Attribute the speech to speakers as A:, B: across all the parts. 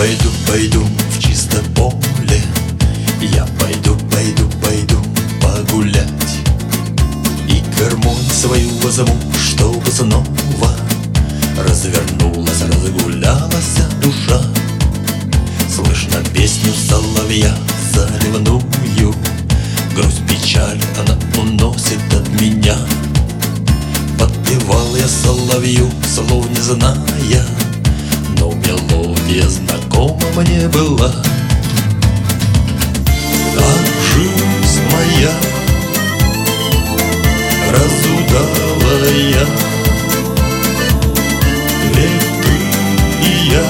A: пойду в чисто поле. Я пойду погулять. И гармонь свою возьму, чтобы снова развернулась, разгулялась душа. Слышно песню соловья заливную, грусть, печаль она уносит от меня. Подпевал я соловью, слов не зная, но мелодия знакома мне была. А жизнь моя разудалая, ведь ты и я,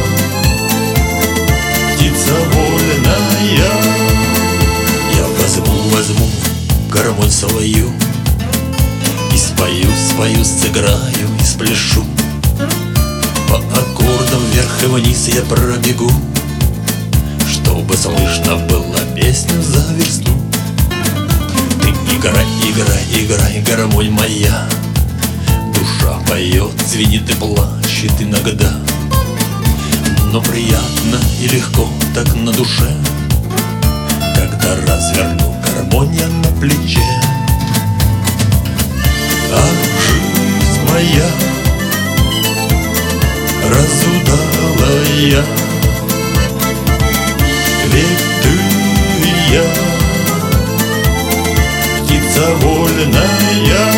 A: птица вольная. Я возьму гармонь свою и спою, сыграю и спляшу. По аккордам вверх и вниз я пробегу, чтобы слышно было песню за версту. Ты играй, гармонь моя. Душа поет, звенит и плачет иногда, но приятно и легко так на душе, когда разверну гармонь я на плече. А жизнь моя разудалая, ведь ты и я, птица вольная.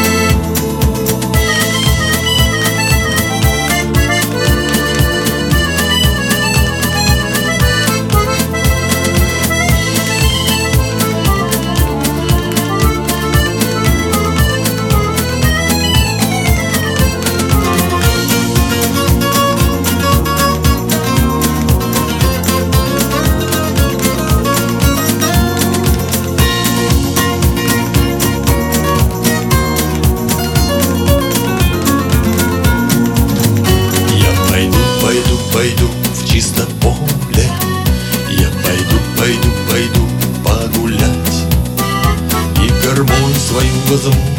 A: Пойду в чисто поле. Я пойду погулять. И гармонь свою возьму,